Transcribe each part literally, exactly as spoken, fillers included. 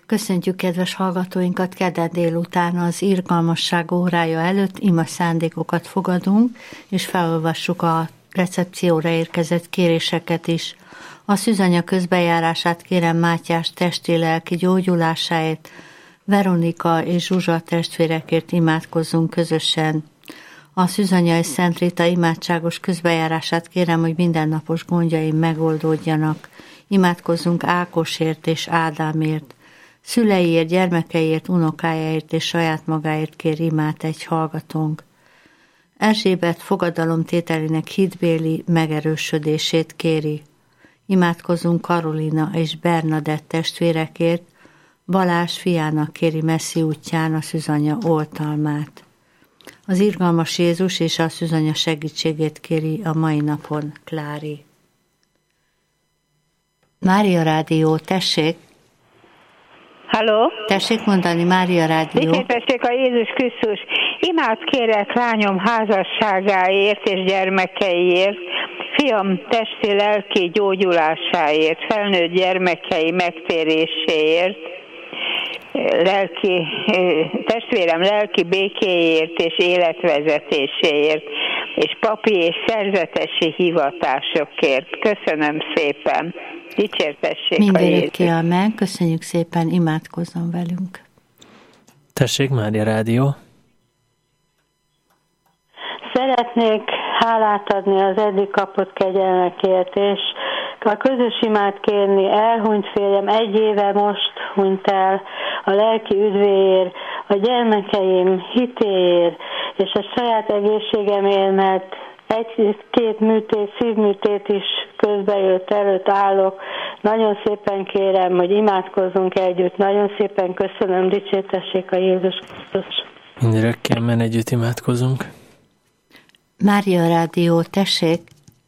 Köszöntjük kedves hallgatóinkat, kedden délután az irgalmasság órája előtt ima szándékokat fogadunk, és felolvassuk a recepcióra érkezett kéréseket is. A szűzanya közbejárását kérem Mátyás testi-lelki gyógyulásáért, Veronika és Zsuzsa testvérekért imádkozzunk közösen. A szűzanya és Szent Rita imádságos közbejárását kérem, hogy mindennapos gondjaim megoldódjanak. Imádkozzunk Ákosért és Ádámért. Szüleiért, gyermekeiért, unokájáért és saját magáért kér imát egy hallgatónk. Erzsébet fogadalomtételének hitbéli megerősödését kéri. Imádkozzunk Karolina és Bernadett testvérekért, Balázs fiának kéri messzi útján a szűzanya oltalmát. Az irgalmas Jézus és a szűzanya segítségét kéri a mai napon Klári. Mária Rádió, tessék! Halló? Tessék mondani, Mária Rádió. Dicsértessék a Jézus Krisztus. Imád kérek lányom házasságáért és gyermekeiért, fiam testi-lelki gyógyulásáért, felnőtt gyermekei megtéréséért, lelki, testvérem lelki békéért és életvezetéséért, és papi és szerzetesi hivatásokért. Köszönöm szépen. Dicsértessék a Jézus. Mindörökké amen. Köszönjük szépen, imádkozzon velünk. Tessék, Mária Rádió. Szeretnék hálát adni az eddig kapott kegyelmekért, és a közös imát kérni. Elhunyt férjem, egy éve most hunyt el, a lelki üdvéért, a gyermekeim hitéért, és a saját egészségemért, mert egy-két műtét, szívműtét is közbejött, előtt állok. Nagyon szépen kérem, hogy imádkozzunk együtt. Nagyon szépen köszönöm, dicsértessék a Jézus Krisztus. Mindörökké amen, együtt imádkozunk. Mária Rádió, tessék!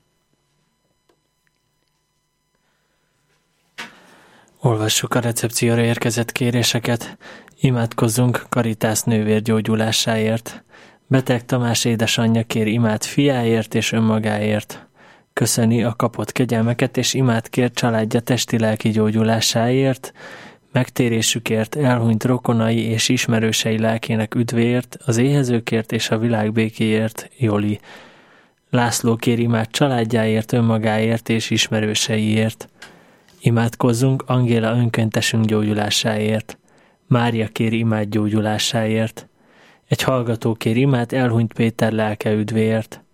Olvassuk a recepcióra érkezett kéréseket. Imádkozzunk Karitász nővér gyógyulásáért. Beteg Tamás édesanyja kér imát fiáért és önmagáért. Köszöni a kapott kegyelmeket, és imát kér családja testi-lelki gyógyulásáért, megtérésükért, elhunyt rokonai és ismerősei lelkének üdvéért, az éhezőkért és a világ békéért, Joli. László kér imát családjáért, önmagáért és ismerőseiért. Imádkozzunk Angéla önkéntesünk gyógyulásáért. Mária kér imát gyógyulásáért. Egy hallgató kér imát elhunyt Péter lelke üdvéért.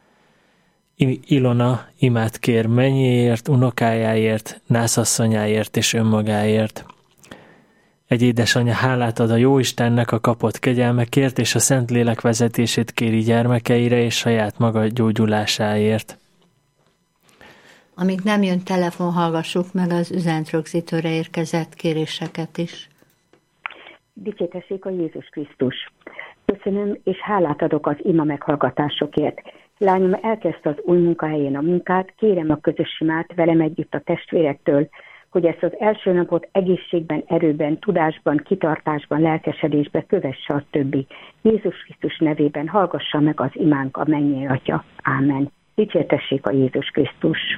Ilona imát kér mennyéért, unokájáért, nászasszonyáért és önmagáért. Egy édesanyja hálát ad a Jóistennek a kapott kegyelmekért, és a Szentlélek vezetését kéri gyermekeire és saját maga gyógyulásáért. Amíg nem jön telefon, hallgassuk meg az üzenetrögzítőre érkezett kéréseket is. Dicsértessék a Jézus Krisztus. Köszönöm, és hálát adok az ima meghallgatásokért. Lányom elkezdte az új munkahelyén a munkát, kérem a közös imát velem együtt a testvérektől, hogy ezt az első napot egészségben, erőben, tudásban, kitartásban, lelkesedésben kövesse a többi. Jézus Krisztus nevében hallgassa meg az imánk a mennyei Atya. Ámen. Dicsértessék a Jézus Krisztus.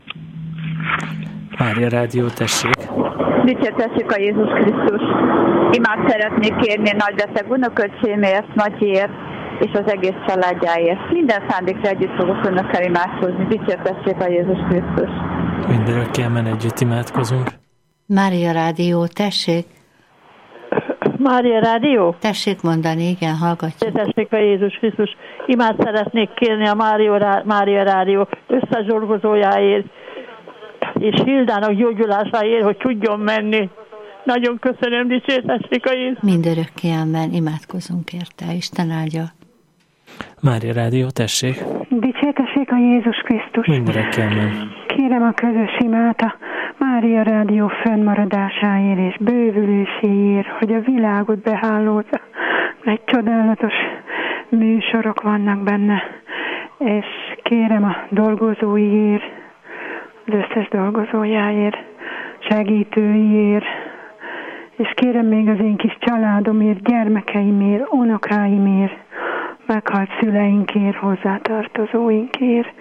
Mária Rádió, tessék. Dicsértessék a Jézus Krisztus. Imát szeretnék kérni nagybeteg unoköcsémért, Matyiért és az egész családjáért. Minden szándékra együtt fogok önökkel imádkozni. Dicsértessék a Jézus Krisztus. Mindörökké amen, együtt imádkozunk. Mária Rádió, tessék. Mária Rádió? Tessék mondani, igen, hallgatjuk. Tessék a Jézus Krisztus. Imát szeretnék kérni a Mária, Mária Rádió összezsorgozójáért, és Hildának gyógyulásáért, hogy tudjon menni. Nagyon köszönöm, dicsértessék a Jézus. Mindörökké amen, imádkozunk érte, Isten áldja. Mária Rádió, tessék. Dicsértessék a Jézus Krisztus. Mindörökké amen. Kérem a közös imát a Mária Rádió fönnmaradásáért és bővüléséért, hogy a világot behálózza. Egy csodálatos műsorok vannak benne, és kérem a dolgozóiért, az összes dolgozójáért, segítőiért, és kérem még az én kis családomért, gyermekeimért, unokáimért, meghalt szüleinkért, hozzátartozóinkért.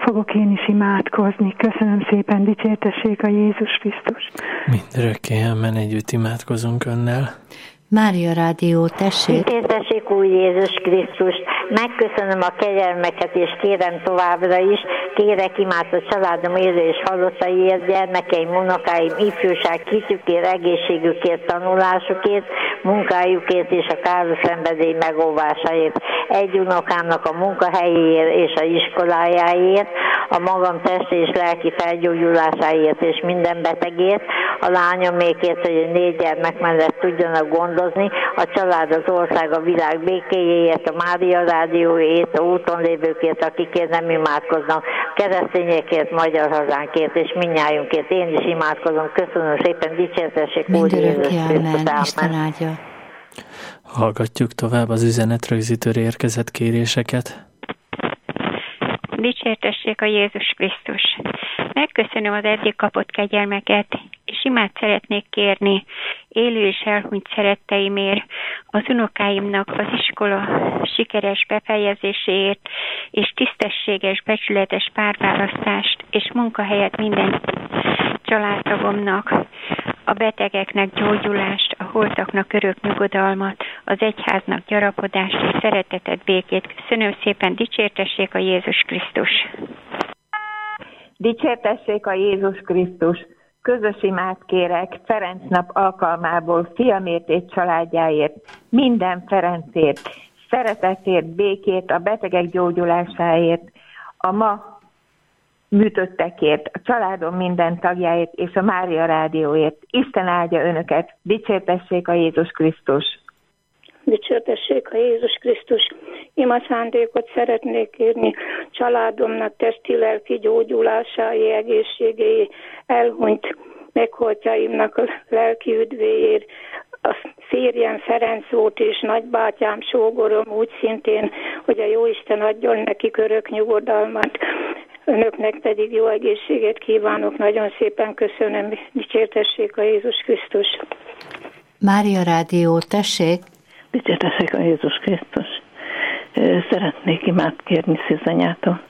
fogok én is imádkozni. Köszönöm szépen, dicsértessék a Jézus Krisztus. Mindörökké, amen, együtt imádkozunk önnel. Mária Rádió, tessék! Dicsértessék új Jézus Krisztust! Megköszönöm a kegyelmeket, és kérem továbbra is, kérek imád a családom élő és halottaiért, gyermekeim, unokáim, ifjúság, hitükért, egészségükért, tanulásukért, munkájukért és a káros szenvedély megóvásáért, egy unokámnak a munkahelyéért és a iskolájáért, a magam testi és lelki felgyógyulásáért és minden betegért, a lányomékért, hogy a négy gyermek mellett tudjanak gondozni, a család, az ország, a világ békéjéért, a Mária Rádióért, a úton lévőkért, akikért nem imádkoznak, keresztényekért, magyar hazánkért és mindnyájunkért. Én is imádkozom. Köszönöm szépen, dicsértessék úr Jézus Krisztus. Isten áldja. Hallgatjuk tovább az üzenetrögzítőre érkezett kéréseket. Dicsértessék a Jézus Krisztus. Megköszönöm az eddig kapott kegyelmeket, és imát szeretnék kérni élő és elhunyt szeretteimért, az unokáimnak az iskola sikeres befejezéséért, és tisztességes, becsületes párválasztást, és munkahelyet minden családtagomnak, a betegeknek gyógyulást, a holtaknak örök nyugodalmat, az egyháznak gyarapodást és szeretetet, békét. Köszönöm szépen, dicsértessék a Jézus Krisztus! Dicsértessék a Jézus Krisztus! Közös imát kérek Ferenc nap alkalmából fiamért és családjáért, minden Ferencért, szeretetért, békét, a betegek gyógyulásáért, a ma műtöttekért, a családom minden tagjáért és a Mária Rádióért. Isten áldja önöket, dicsértessék a Jézus Krisztus! Dicsértessék a Jézus Krisztus! Ima szándékot szeretnék kérni családomnak testi-lelki gyógyulásáé, egészségéé, elhunyt megholtjaimnak a lelki üdvéért. A férjem Ferenc volt és nagybátyám, sógorom úgy szintén, hogy a Jóisten adjon nekik örök nyugodalmat. Önöknek pedig jó egészséget kívánok, nagyon szépen köszönöm, dicsértessék a Jézus Krisztus. Mária Rádió, tessék! Dicsértessék a Jézus Krisztus! Szeretnék imát kérni Szűzanyától.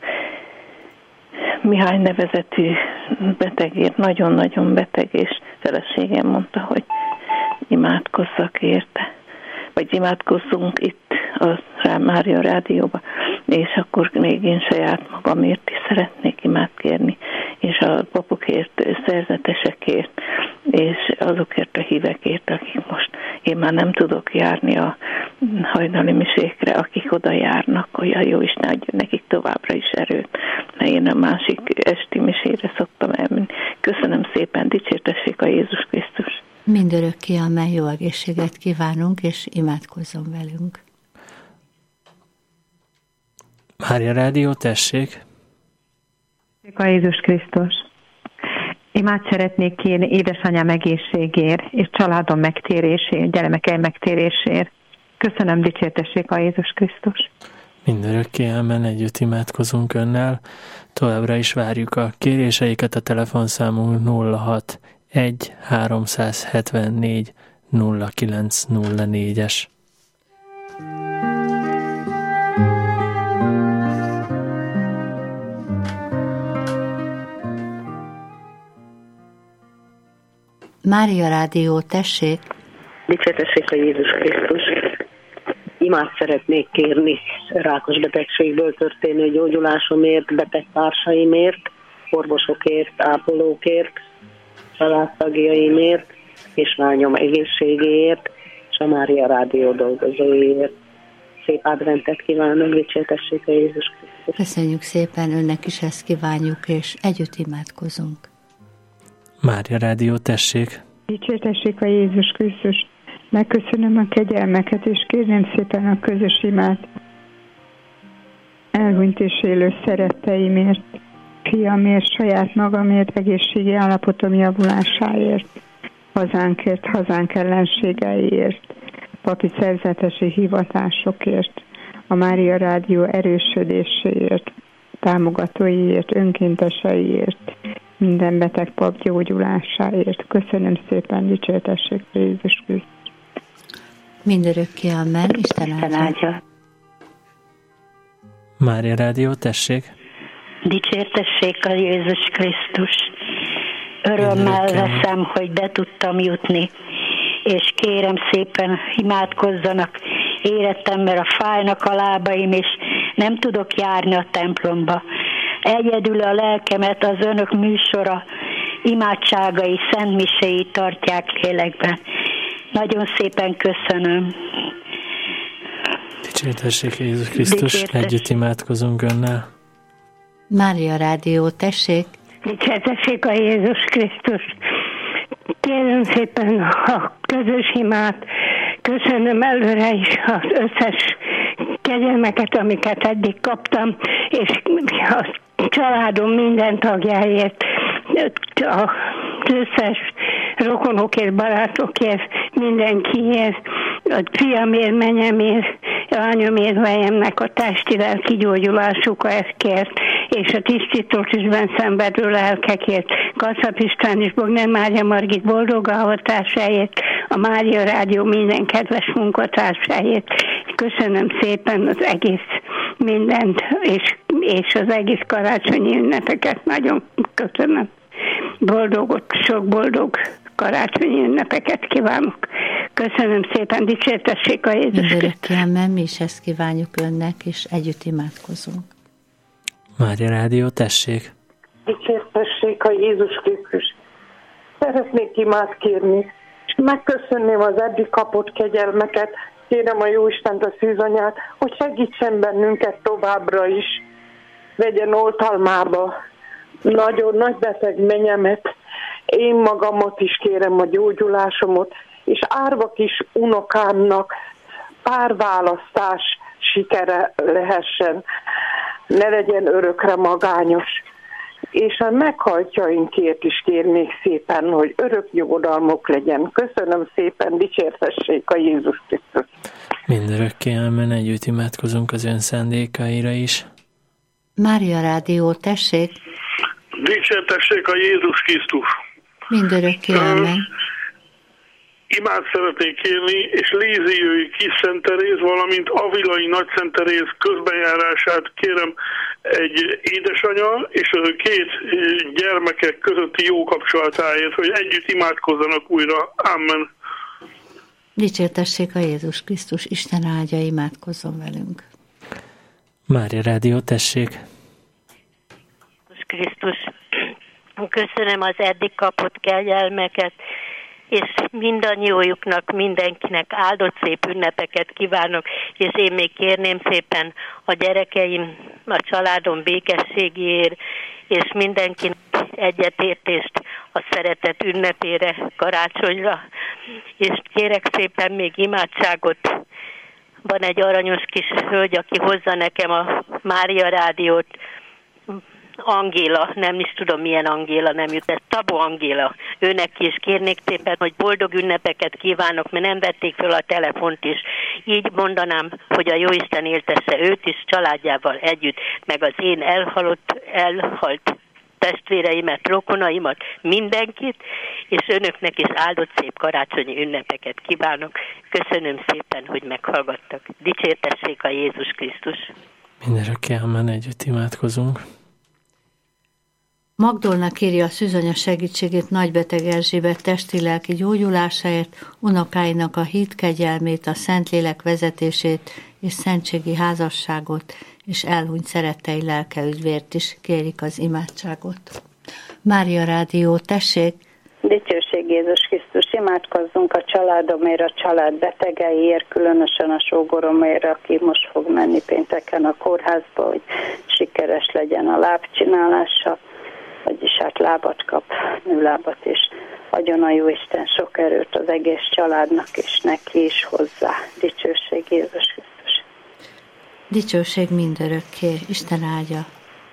Mihály nevezetű betegért, nagyon-nagyon beteg, és feleségem mondta, hogy imádkozzak érte. Vagy imádkozzunk itt a Mária Rádióban, és akkor még én saját magamért is szeretnék imát kérni, és a papokért, szerzetesekért, és azokért a hívekért, akik most én már nem tudok járni a hajnali misékre, akik oda járnak, hogy a Jóisten adjon nekik továbbra is erőt, mert én a másik esti misére szoktam elmenni. Köszönöm szépen, dicsértessék a Jézus Krisztus! Mindörökké, amely jó egészséget kívánunk, és imádkozzon velünk. Mária Rádió, tessék! A Jézus Krisztus! Imát szeretnék kérni édesanyám egészségért, és családom megtérésért, gyermekeim megtérésért. Köszönöm, dicsértessék a Jézus Krisztus! Mindörökké, amen, együtt imádkozunk önnel. Továbbra is várjuk a kéréseiket, a telefonszámunk nulla hat egy háromszázhetvennégy nulla kilenc nulla négyes. Mária Rádió, tessék! Dicsértessék a Jézus Krisztus! Imát szeretnék kérni rákos betegségből történő gyógyulásomért, betegtársaimért, orvosokért, ápolókért, családtagjaimért, és lányom egészségéért, és a Mária Rádió dolgozóiért. Szép adventet kívánok, dicsértessék a Jézus Krisztus! Köszönjük szépen, önnek is ezt kívánjuk, és együtt imádkozunk. Mária Rádió, tessék! Dicsértessék a Jézus Krisztus! Megköszönöm a kegyelmeket, és kérném szépen a közös imát elhunyt és élő szeretteimért, fiamért, saját magamért, egészségi állapotom javulásáért, hazánkért, hazánk ellenségeiért, papi szerzetesi hivatásokért, a Mária Rádió erősödéséért, támogatóiért, önkénteseiért, minden beteg pap gyógyulásáért. Köszönöm szépen, dicsértessék Jézus Krisztus! Mindörökké, amen, Isten áldja! Mária Rádió, tessék! Dicsértessék a Jézus Krisztus. Örömmel veszem, hogy be tudtam jutni, és kérem szépen imádkozzanak. Érettem, mert a fájnak a lábaim, és nem tudok járni a templomba. Egyedül a lelkemet az önök műsora, imádságai, szentmiséi tartják lélekben. Nagyon szépen köszönöm. Dicsértessék Jézus Krisztus, Dicsértes. Együtt imádkozunk önnel. Mária Rádió, tessék. Dicsértessék a Jézus Krisztus. Kérem szépen a közös imát, köszönöm előre is az összes kegyelmeket, amiket eddig kaptam, és a családom minden tagjáért, az összes rokonokért, barátokért, mindenkiért, a fiamért, menyemért, lányomért, vejemnek a testi-lelki gyógyulásukért, és a tisztítótűzben szenvedő lelkekért, Kacap István és Bogner Mária Margit boldog avatásáért, a Mária Rádió minden kedves munkatársáért. Köszönöm szépen az egész mindent, és, és az egész karácsonyi ünnepeket. Nagyon köszönöm. Boldogot, sok boldog karácsonyi ünnepeket kívánok. Köszönöm szépen, dicsértessék a Jézus Krisztus. Mindörökképpen mi is ezt kívánjuk önnek, és együtt imádkozunk. Mária Rádió, tessék. Dicsértessék a Jézus Krisztus. Szeretnék imát kérni, és megköszönném az eddig kapott kegyelmeket. Kérem a Jóistent, a szűzanyát, hogy segítsen bennünket továbbra is. Vegyen oltalmába nagyon nagy beteg menyemet, én magamat is kérem a gyógyulásomat, és árva kis unokámnak párválasztás sikere lehessen, ne legyen örökre magányos. És a meghajtjainkért is kérnék szépen, hogy örök nyugodalmuk legyen. Köszönöm szépen, dicsértessék a Jézus Krisztus. Mindörökké, amen, együtt imádkozunk az ön szándékaira is. Mária Rádió, tessék. Dicsértessék a Jézus Krisztus. Mindörökké, amen. Imát szeretnék kérni, és Léziői Kis Szent Teréz, valamint Avilai Nagy Szent Teréz közbenjárását kérem egy édesanya és a két gyermekek közötti jó kapcsolatáért, hogy együtt imádkozzanak újra. Amen. Dicsértessék a Jézus Krisztus, Isten áldja, imádkozzon velünk. Mária Rádió, tessék. Jézus Krisztus, köszönöm az eddig kapott kegyelmeket, és mindannyiójuknak, mindenkinek áldott szép ünnepeket kívánok, és én még kérném szépen a gyerekeim, a családom békességéért, és mindenkinek egyetértést a szeretet ünnepére, karácsonyra, és kérek szépen még imádságot. Van egy aranyos kis hölgy, aki hozza nekem a Mária Rádiót, Angéla, nem is tudom milyen Angéla, nem jut, ez Szabó Angéla. Őnek is kérnék szépen, hogy boldog ünnepeket kívánok, mert nem vették föl a telefont is. Így mondanám, hogy a Jóisten éltesse őt is, családjával együtt, meg az én elhalott, elhalt testvéreimet, rokonaimat, mindenkit, és önöknek is áldott szép karácsonyi ünnepeket kívánok. Köszönöm szépen, hogy meghallgattak. Dicsértessék a Jézus Krisztus. Mindörökké, amen, együtt imádkozunk. Magdolna kéri a szűzanya segítségét nagybeteg Erzsébet testi-lelki gyógyulásáért, unokáinak a hit kegyelmét, a Szentlélek vezetését és szentségi házasságot, és elhunyt szerettei lelkeüdvért is kérik az imádságot. Mária Rádió, tessék! Dicsőség Jézus Krisztus, imádkozzunk a családomért, a család betegeiért, különösen a sógoromért, aki most fog menni pénteken a kórházba, hogy sikeres legyen a lábcsinálása, vagyis hát lábat kap, nőlábat, és adjon a Jóisten sok erőt az egész családnak, és neki is hozzá. Dicsőség Jézus Krisztus. Dicsőség mindörökké, Isten áldja.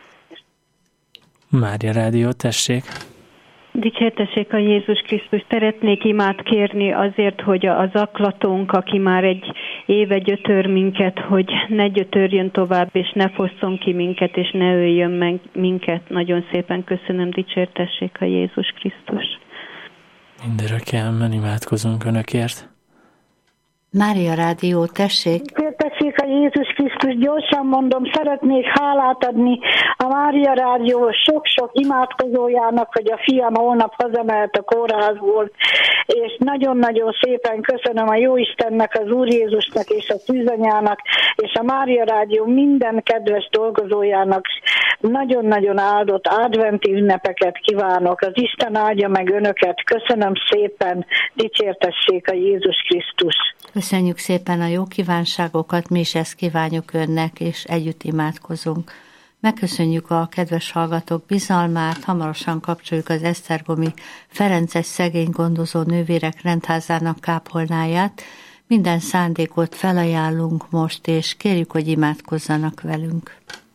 Mária Rádió, tessék. Dicsértessék a Jézus Krisztus. Szeretnék imát kérni azért, hogy a zaklatónk, aki már egy éve gyötör minket, hogy ne gyötörjön tovább, és ne fosszon ki minket, és ne öljön meg minket. Nagyon szépen köszönöm, dicsértessék a Jézus Krisztus. Mindörökké, amen, imádkozunk önökért. Mária Rádió, tessék. Dicsértessék a Jézus Krisztus, gyorsan mondom, szeretnék hálát adni a Mária Rádió sok-sok imádkozójának, hogy a fiam holnap hazamehet a kórházból, és nagyon-nagyon szépen köszönöm a Jóistennek, az Úr Jézusnak és a szűzanyának, és a Mária Rádió minden kedves dolgozójának nagyon-nagyon áldott adventi ünnepeket kívánok. Az Isten áldja meg önöket. Köszönöm szépen, dicsértessék a Jézus Krisztus. Köszönjük szépen a jó kívánságokat, mi is ezt kívánjuk önnek, és együtt imádkozunk. Megköszönjük a kedves hallgatók bizalmát, hamarosan kapcsoljuk az esztergomi Ferences szegénygondozó nővérek rendházának kápolnáját. Minden szándékot felajánlunk most, és kérjük, hogy imádkozzanak velünk.